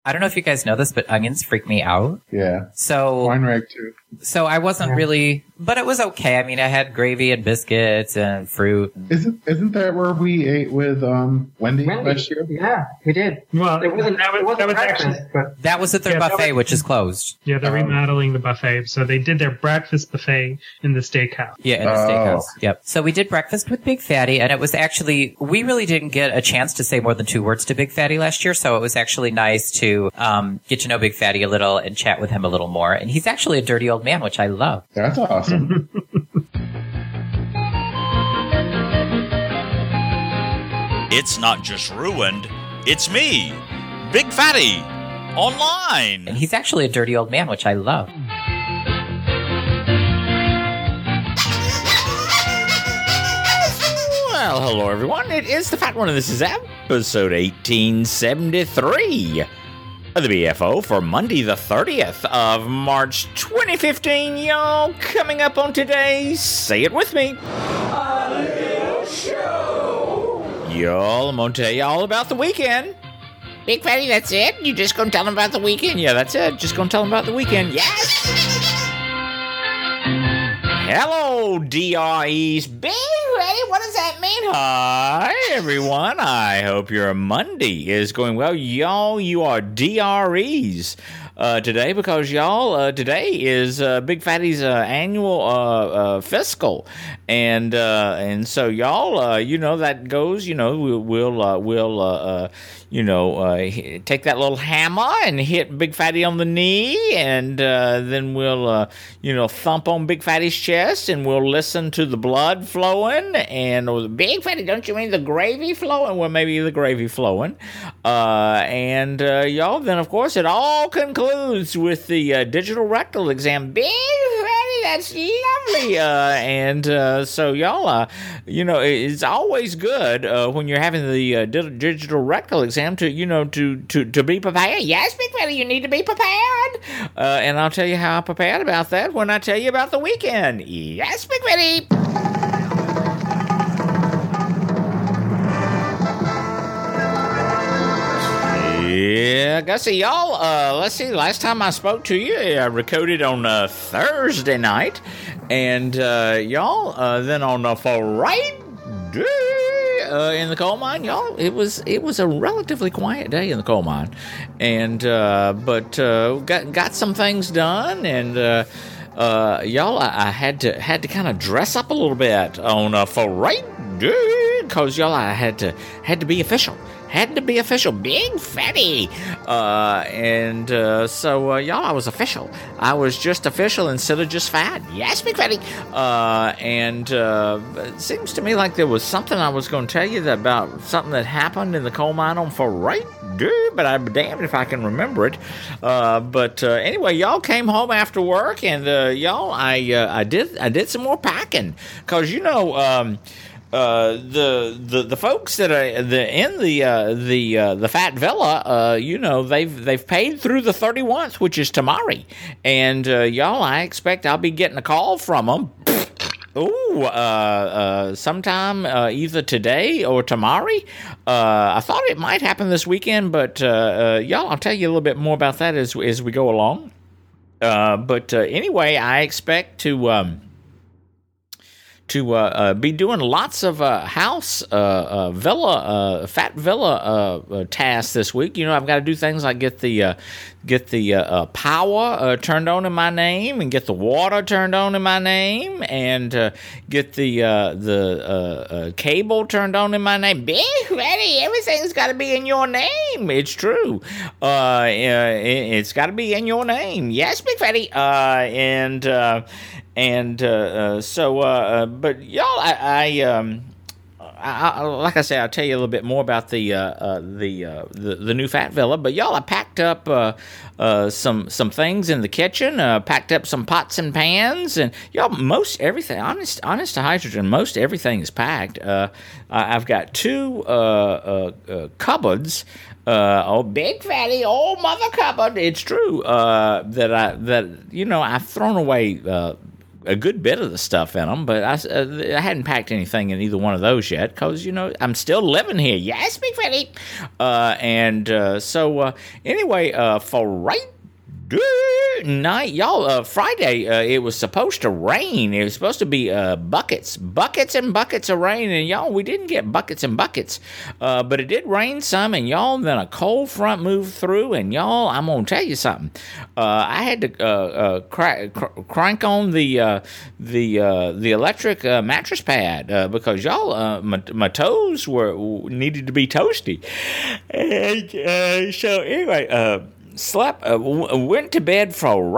I don't know if you guys know this, but onions freak me out. Yeah. So wine rag too. So I wasn't really, but it was okay. I mean, I had gravy and biscuits and fruit. Isn't that where we ate with Wendy last year? Yeah, we did. Well, it wasn't breakfast, but that was at their buffet, which is closed. Yeah, they're remodeling the buffet, so they did their breakfast buffet in the steakhouse. Yeah, in the steakhouse. Yep. So we did breakfast with Big Fatty, and it was actually, we really didn't get a chance to say more than 2 words to Big Fatty last year, so it was actually nice to get to know Big Fatty a little and chat with him a little more. And he's actually a dirty old man, which I love. That's awesome. It's not just ruined, it's me, Big Fatty, online. And he's actually a dirty old man, which I love. Well, hello everyone, it is the Fat One, and this is episode 1873 of the BFO for Monday the 30th of March 2015. Y'all, coming up on today's Say It With Me show. Y'all, I'm gonna tell you all about the weekend. Big Fatty, that's it? You just gonna tell them about the weekend? Yeah, that's it. Just gonna tell them about the weekend. Yes! Hello, DREs. Big Fatty, what does that mean? Hi, everyone. I hope your Monday is going well. Y'all, you are DREs today because, y'all, today is Big Fatty's annual fiscal. And so, y'all, you know, that goes, you know, we'll take that little hammer and hit Big Fatty on the knee, and then we'll, thump on Big Fatty's chest, and we'll listen to the blood flowing, and Big Fatty, don't you mean the gravy flowing? Well, maybe the gravy flowing. Y'all, then, of course, it all concludes with the digital rectal exam. Big Fatty, that's lovely. So, y'all, it's always good when you're having the digital rectal exam to be prepared. Yes, Big Fatty, you need to be prepared. And I'll tell you how I'm prepared about that when I tell you about the weekend. Yes, Big Fatty. Yeah, Gussie, y'all, let's see, last time I spoke to you, I recorded on Thursday night, and y'all, then on Friday in the coal mine, y'all, it was a relatively quiet day in the coal mine, and but got some things done, and y'all, I had to kind of dress up a little bit on Friday, because y'all, I had to be official. Had to be official. Big Fatty. So, y'all, I was official. I was just official instead of just fat. Yes, Big Fatty. It seems to me like there was something I was going to tell you about something that happened in the coal mine on Friday, but I'm damned if I can remember it. Anyway, y'all came home after work, and y'all, I did some more packing, because the folks that are in the Fat Villa, they've paid through the 31st, which is tomorrow, and y'all, I expect I'll be getting a call from them. Sometime either today or tomorrow. I thought it might happen this weekend, but y'all, I'll tell you a little bit more about that as we go along. Anyway, I expect to be doing lots of house fat villa tasks this week. I've got to do things like get the power turned on in my name, and get the water turned on in my name, and get the cable turned on in my name. Big Fatty, everything's got to be in your name. It's true. It's got to be in your name. Yes, Big Fatty. But y'all, I like I say, I'll tell you a little bit more about the new Fat Villa. But y'all, I packed up some things in the kitchen. Packed up some pots and pans, and y'all, most everything. Honest to hydrogen, most everything is packed. I've got 2 cupboards. Big Fatty, old mother cupboard. It's true that I've thrown away a good bit of the stuff in them, but I hadn't packed anything in either one of those yet because, I'm still living here. Yes, Big Fatty. Anyway, for right night, y'all, Friday, it was supposed to rain. It was supposed to be buckets and buckets of rain, and y'all, we didn't get buckets and buckets, but it did rain some, and y'all, then a cold front moved through, and y'all, I'm gonna tell you something. I had to crank on the electric mattress pad because y'all, my toes needed to be toasty, and so anyway. Slept, went to bed for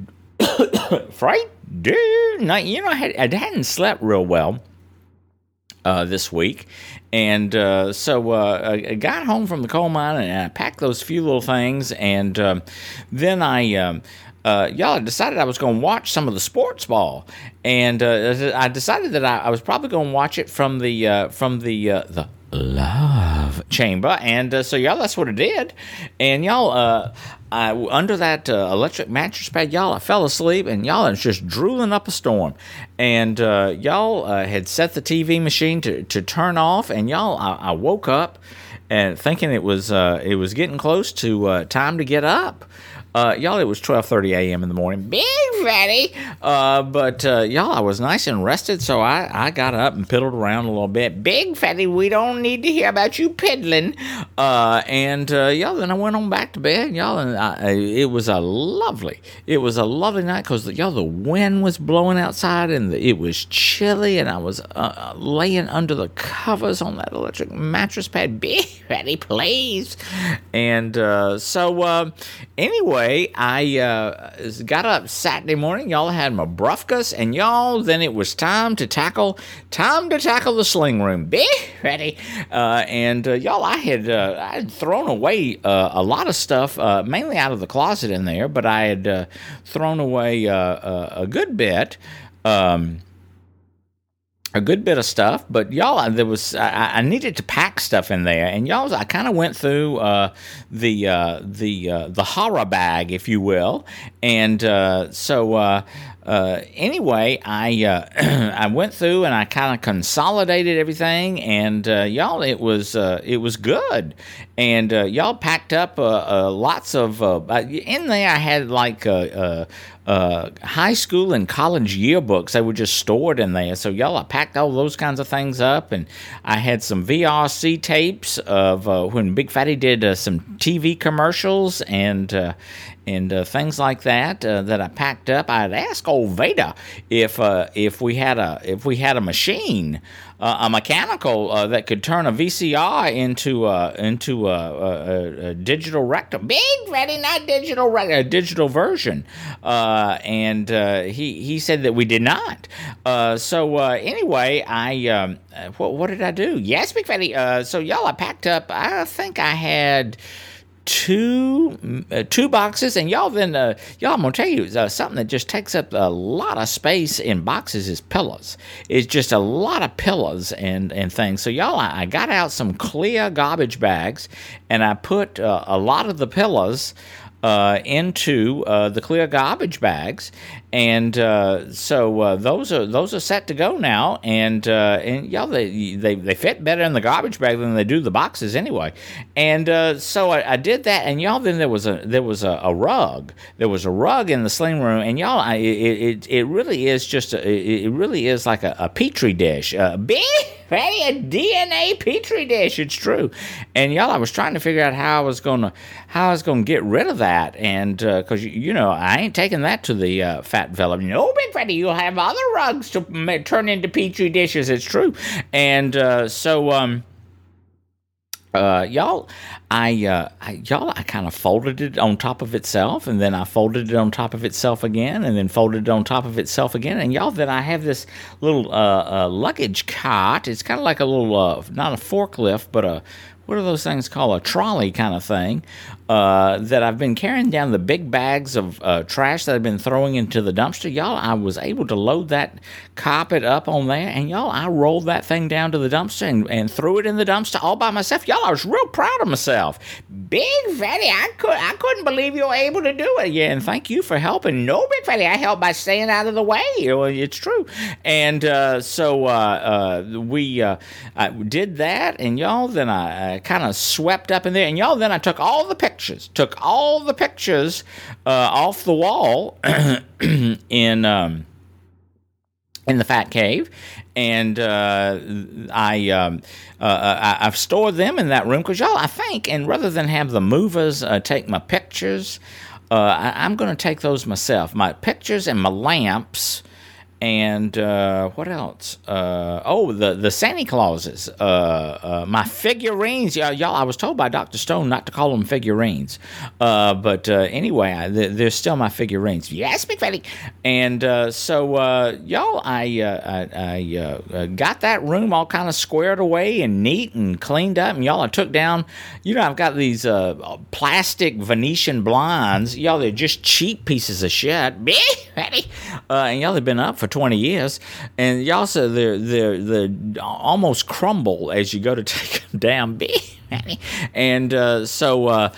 Friday night. I hadn't slept real well this week, and so I got home from the coal mine and I packed those few little things, and then I decided I was going to watch some of the sports ball, and I decided that I was probably going to watch it from the Love Chamber, and so y'all, that's what I did, and y'all, under that electric mattress pad, y'all, I fell asleep, and y'all, it's just drooling up a storm, and y'all had set the TV machine to turn off, and y'all, I woke up and thinking it was getting close to time to get up. Y'all, it was 12:30 a.m. in the morning. Big Fatty! But y'all, I was nice and rested, so I got up and piddled around a little bit. Big Fatty, we don't need to hear about you piddling. And y'all, then I went on back to bed, y'all, and it was a lovely night because, y'all, the wind was blowing outside, and it was chilly, and I was laying under the covers on that electric mattress pad. Big Fatty, please! And anyway, I got up Saturday morning. Y'all had my brufkas, and y'all, then it was time to tackle the sling room. Be ready, and y'all, I had thrown away a lot of stuff, mainly out of the closet in there, but I had thrown away a good bit. A good bit of stuff, but y'all, I needed to pack stuff in there, and y'all, I kind of went through the horror bag, if you will, and anyway, I went through and I kind of consolidated everything, and y'all, it was good, and y'all packed up lots of in there. I had like high school and college yearbooks. They were just stored in there. So y'all, I packed all those kinds of things up, and I had some VRC tapes of when Big Fatty did some TV commercials and things like that that I packed up. I had asked old Veda if we had a machine, a mechanical that could turn a VCR into a digital rectum. Big Fatty, not digital a digital version. And he said that we did not. Anyway, what did I do? Yes, Big Fatty. So y'all, I packed up. I think I had two boxes, and y'all, then y'all, I'm gonna tell you something that just takes up a lot of space in boxes is pillows. It's just a lot of pillows and things. So y'all, I got out some clear garbage bags, and I put a lot of the into the clear garbage bags, and so those are set to go now, and y'all, they fit better in the garbage bag than they do the boxes anyway, and so I did that, and y'all, then there was a rug. There was a rug in the sling room, and y'all, it really is just it really is like a petri dish, big. Fatty, a DNA petri dish. It's true, and y'all, I was trying to figure out how I was gonna get rid of that, and because I ain't taking that to the fat fella. Big Fatty, you'll have other rugs to turn into petri dishes. It's true, and y'all, I kind of folded it on top of itself, and then I folded it on top of itself again, and then folded it on top of itself again, and y'all, then I have this little luggage cart. It's kind of like a little, not a forklift, but what are those things called? A trolley kind of thing, that I've been carrying down the big bags of trash that I've been throwing into the dumpster. Y'all, I was able to load that carpet up on there, and y'all, I rolled that thing down to the dumpster and threw it in the dumpster all by myself. Y'all, I was real proud of myself. myself. Big Fatty, I couldn't believe you were able to do it. Yeah, and thank you for helping. No, Big Fatty, I helped by staying out of the way. Well, it's true. And so we I did that, and y'all, then I kind of swept up in there, and y'all, then I took all the pictures off the wall in the Fat Cave, and I've stored them in that room because y'all, I think, and rather than have the movers take my pictures, I'm going to take those myself. My pictures and my lamps. And what else? The Santa Clauses. My figurines. Y'all, I was told by Dr. Stone not to call them figurines. But anyway, they're still my figurines. Yes, Big Fatty. And so, y'all, I got that room all kind of squared away and neat and cleaned up. And y'all, I took down, I've got these plastic Venetian blinds. Y'all, they're just cheap pieces of shit. Big Fatty. And y'all have been up for 20 years, and y'all said they're almost crumble as you go to take them down. And so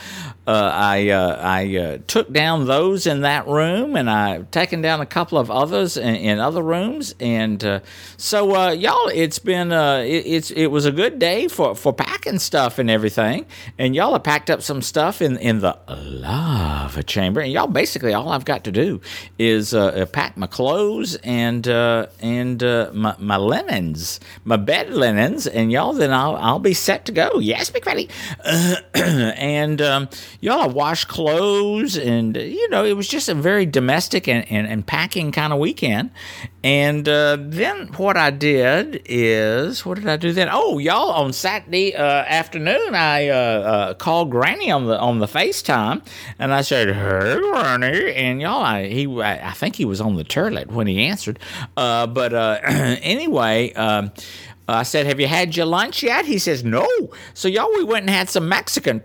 I took down those in that room, and I've taken down a couple of others in other rooms, and so y'all, it's been it was a good day for packing stuff and everything, and y'all have packed up some stuff in the lava chamber, and y'all, basically all I've got to do is pack my clothes and my linens, my bed linens, and y'all, then I'll be set to go. Yes, Big Fatty. And y'all, I washed clothes, and it was just a very domestic and packing kind of weekend. And then what I did is, what did I do then? Oh, y'all, on Saturday afternoon, I called Granny on the FaceTime, and I said, "Hey, Granny," and y'all, I think he was on the toilet when he answered. But anyway. I said, "Have you had your lunch yet?" He says, "No." So, y'all, we went and had some Mexican.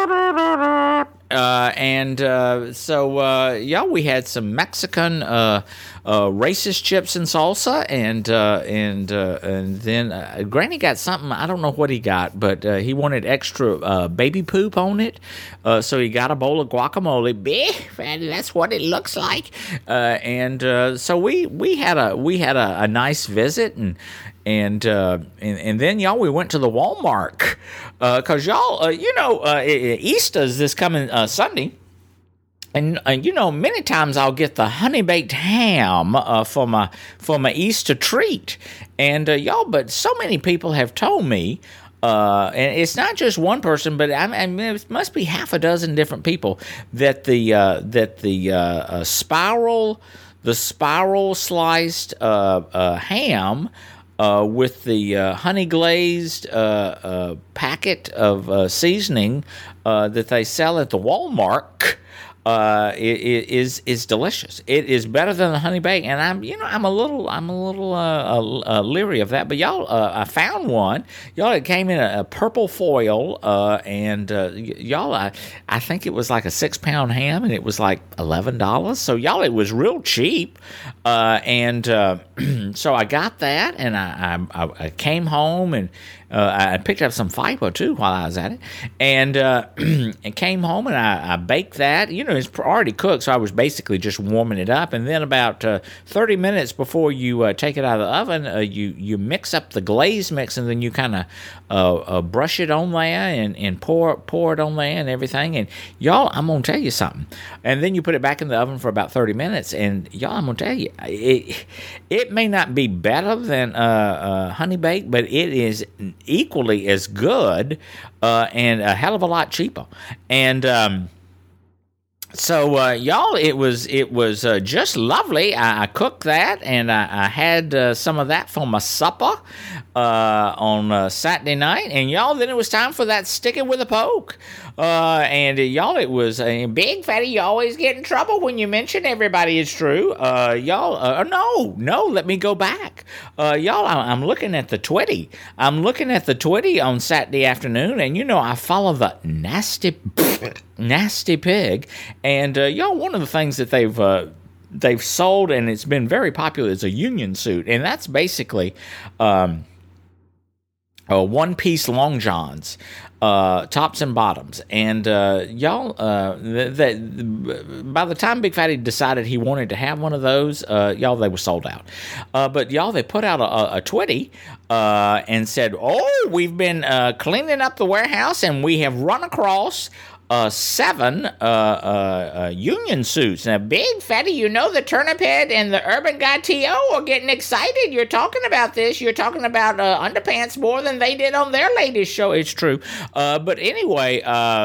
So, y'all, we had some Mexican racist chips and salsa, and then Granny got something. I don't know what he got, but he wanted extra baby poop on it, so he got a bowl of guacamole. That's what it looks like. So we had a nice visit, and then, y'all, we went to the Walmart because y'all, Easter's this coming Sunday. And many times I'll get the honey baked ham for my Easter treat, and y'all, but so many people have told me, and it's not just one person, but I mean, it must be half a dozen different people that the spiral sliced ham. With the honey glazed packet of seasoning that they sell at the Walmart, is delicious. It is better than the honey baked, and I'm a little leery of that. But y'all, I found one. Y'all, it came in a purple foil, and y'all, I think it was like a 6-pound ham, and it was like $11. So y'all, it was real cheap, and so I got that, and I came home, and I picked up some fiber too while I was at it, and came home, and I baked that. It's already cooked, so I was basically just warming it up. And then about 30 minutes before you take it out of the oven, you mix up the glaze mix, and then you kind of brush it on there and pour it on there and everything. And y'all, I'm gonna tell you something. And then you put it back in the oven for about 30 minutes, and y'all, I'm gonna tell you, it may not be better than honey baked, but it is equally as good and a hell of a lot cheaper. And so y'all, it was just lovely. I cooked that, and I had some of that for my supper on Saturday night. And y'all, then it was time for that sticking with a poke. And y'all, it was a Big Fatty. You always get in trouble when you mention everybody. It's true. Y'all, no, let me go back. Y'all, I'm looking at the Twitty. I'm looking at the Twitty on Saturday afternoon, and I follow the Nasty Pig. And y'all, one of the things that they've sold, and it's been very popular, is a union suit, and that's basically one-piece long johns, tops and bottoms, and y'all, by the time Big Fatty decided he wanted to have one of those, y'all, they were sold out. But y'all, they put out a Twitty and said, "Oh, we've been cleaning up the warehouse, and we have run across 7 union suits." Now, Big Fatty, you know the Turnip Head and the Urban Guy T.O. are getting excited. You're talking about this. You're talking about underpants more than they did on their latest show. It's true. But anyway,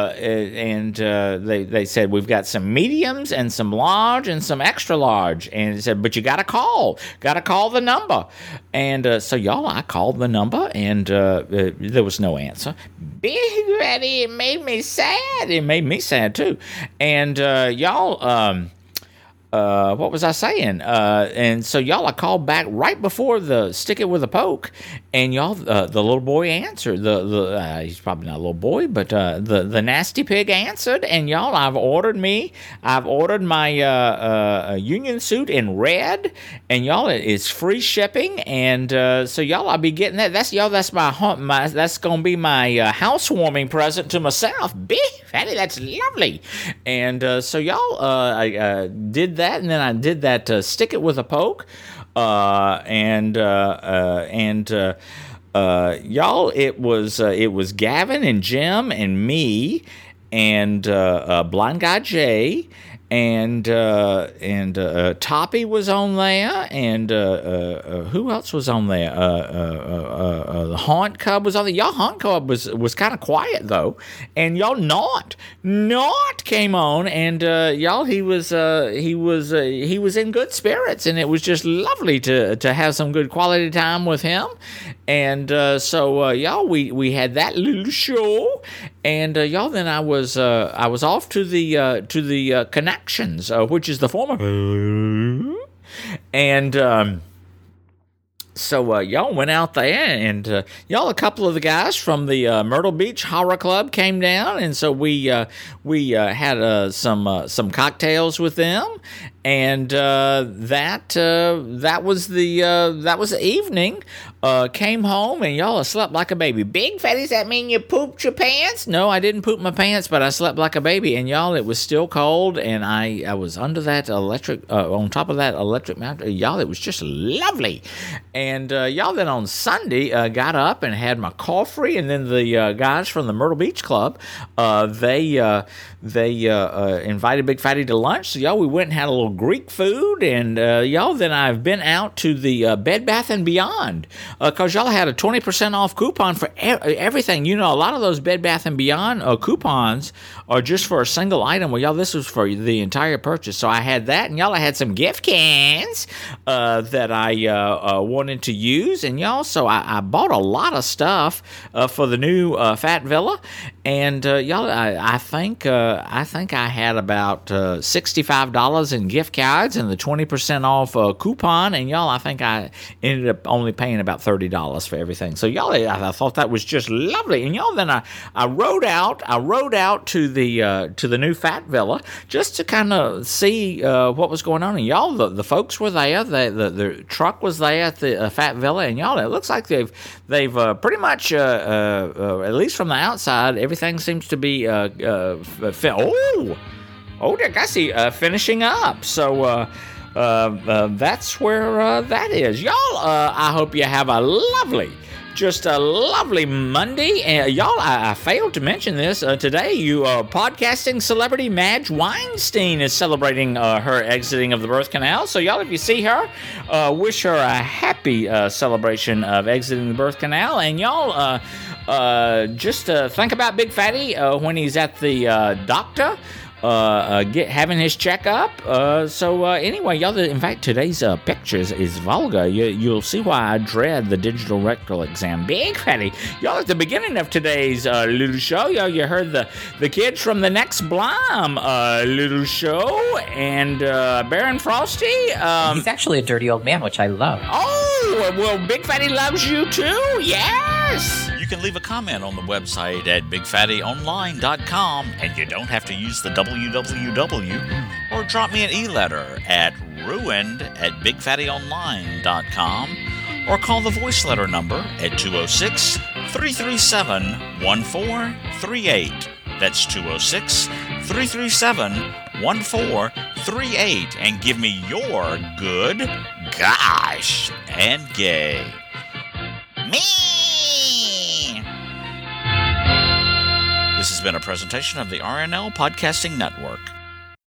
they said, we've got some mediums and some large and some extra large. And it said, but you got to call the number. And so, y'all, I called the number, and there was no answer. Big Fatty, it made me sad. It made me sad too. And y'all, what was I saying? And so, y'all, I called back right before the stick it with a poke, and y'all, the little boy answered. He's probably not a little boy, but the nasty pig answered. And y'all, I've ordered my union suit in red, and y'all, it's free shipping. And so, y'all, I'll be getting that. That's that's gonna be my housewarming present to myself. Big Fatty, that's lovely. And so, y'all, I did that, and then I did that stick it with a poke, y'all, it was Gavin and Jim and me and Blind Guy Jay and Toppy was on there, and who else was on there? The Haunt Cub was on there. Y'all, Haunt Cub was kind of quiet though, and y'all, Not came on, and y'all, he was in good spirits, and it was just lovely to have some good quality time with him. And so y'all, we had that little show, and y'all, then I was off to the Connections, which is the former, and so y'all went out there, and y'all, a couple of the guys from the Myrtle Beach Horror Club came down, and so we had some cocktails with them, and that was the evening. Came home, and y'all, I slept like a baby. Big Fatty, does that mean you pooped your pants? No, I didn't poop my pants, but I slept like a baby. And y'all, it was still cold, and I was under that electric, on top of that electric mattress. Y'all, it was just lovely. And y'all, then on Sunday, got up and had my coffee, and then the guys from the Myrtle Beach Club, they invited Big Fatty to lunch. So y'all, we went and had a little Greek food, and y'all, then I've been out to the Bed Bath & Beyond. Because y'all had a 20% off coupon for everything. You know, a lot of those Bed Bath & Beyond coupons are just for a single item. Well, y'all, this was for the entire purchase. So I had that, and y'all, I had some gift cans that I wanted to use. And y'all, so I bought a lot of stuff for the new Fat Villa. And y'all, I think I had about $65 in gift cards and the 20% off coupon. And y'all, I think I ended up only paying about $30 for everything. So y'all, I thought that was just lovely. And y'all, then I rode out to the new Fat Villa just to kind of see what was going on. And y'all, the folks were there. The truck was there at the Fat Villa. And y'all, it looks like they've pretty much at least from the outside, everything seems to be I see finishing up. So that's where that is. Y'all, I hope you have a lovely Monday. Y'all, I failed to mention this. Today, podcasting celebrity Madge Weinstein is celebrating her exiting of the birth canal. So, y'all, if you see her, wish her a happy celebration of exiting the birth canal. And y'all, just think about Big Fatty when he's at the doctor. Having his checkup. So anyway, y'all, in fact, today's pictures is vulgar. You'll see why I dread the digital rectal exam. Big Fatty, y'all, at the beginning of today's little show, y'all, you heard the kids from the Next Blom little show, and Baron Frosty. He's actually a dirty old man, which I love. Oh, well, Big Fatty loves you too. Yes. You can leave a comment on the website at bigfattyonline.com, and you don't have to use the www, or drop me an e-letter at ruined@bigfattyonline.com, or call the voice letter number at 206 206-337-1438. That's 206-337-1438. And give me your good, gosh, and gay. Me! This has been a presentation of the RNL Podcasting Network.